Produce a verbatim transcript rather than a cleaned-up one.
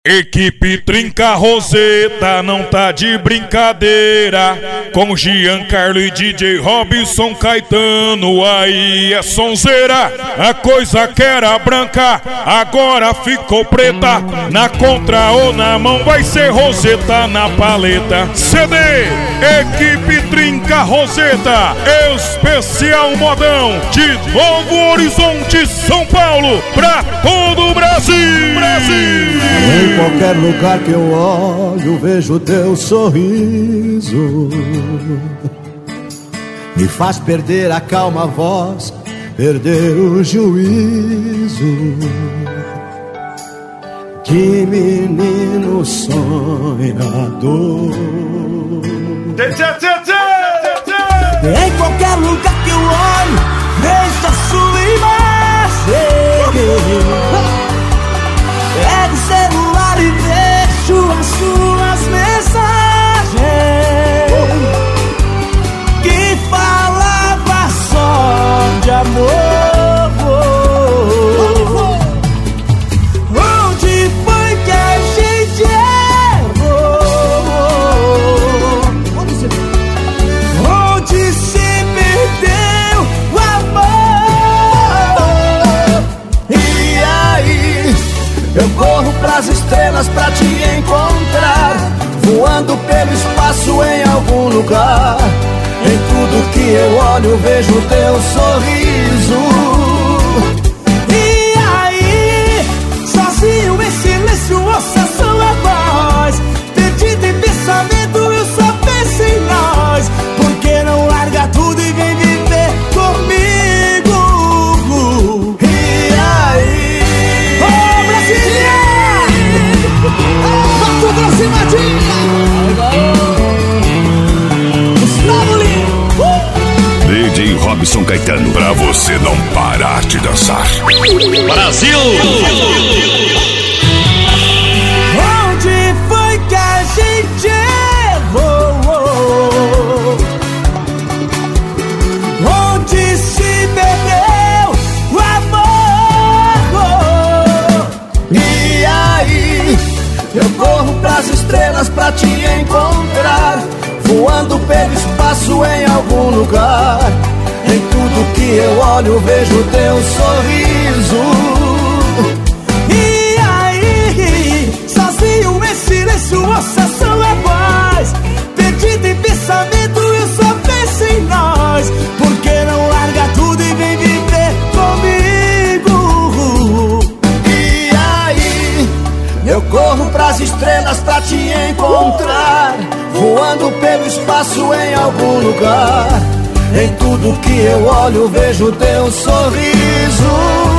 Equipe Trinca Roseta não tá de brincadeira, com Giancarlo e D J Robson Caetano, aí é sonzeira. A coisa que era branca agora ficou preta, na contra ou na mão vai ser Roseta na paleta. C D Equipe Trinca Roseta, especial modão de Novo Horizonte, São Paulo, pra todo o Brasil. Brasil. Em qualquer lugar que eu olho, vejo teu sorriso. Me faz perder a calma voz, perder o juízo. De menino sonhador. Em qualquer lugar que eu olho, vejo a sua imagem. Pego o celular e vejo as suas mensagens que falava só de amor. Onde foi que a gente errou? Onde se perdeu o amor? E aí? Eu corro pras estrelas pra te encontrar, voando pelo espaço em algum lugar. Em tudo que eu olho vejo teu sorriso. E aí, sozinho em silêncio ouço a sua voz, perdido em pensamento eu só penso em nós. Por que não larga tudo e vem viver comigo? E aí, oh Brasília, Mato Grosso e Matinha, Gustavo Lima, D J Robson Caetano, pra você não parar de dançar. Brasil! Onde foi que a gente errou? Onde se perdeu o amor? E aí, eu corro pras estrelas pra te encontrar, voando pelo espaço em algum lugar. Em tudo que eu olho vejo teu sorriso. E aí, sozinho em silêncio ouço a sua voz, perdido em pensamento eu só penso em nós. Por que não larga tudo e vem viver comigo? E aí, eu corro pras estrelas pra te encontrar, voando pelo espaço em algum lugar. Em tudo que eu olho vejo teu sorriso.